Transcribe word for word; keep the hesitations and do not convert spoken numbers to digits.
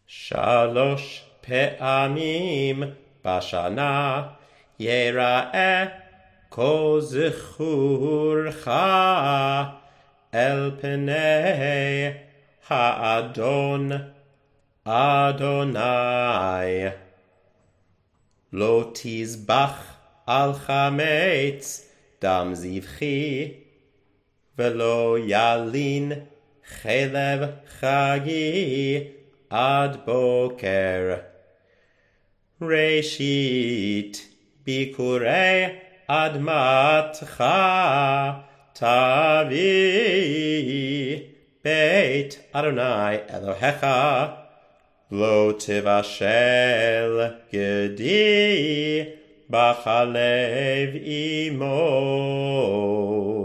שלוש פעמים בשנה יראה כל זכורך אל פני האדון אדוני. לא תזבח על חמץ דם זבחי, ולא ילין חלב חגי עד בוקר. ראשית ביקורי אדמתך תביא בית אדוני אלוהיך, לא תבשל גדי בחלב אמו.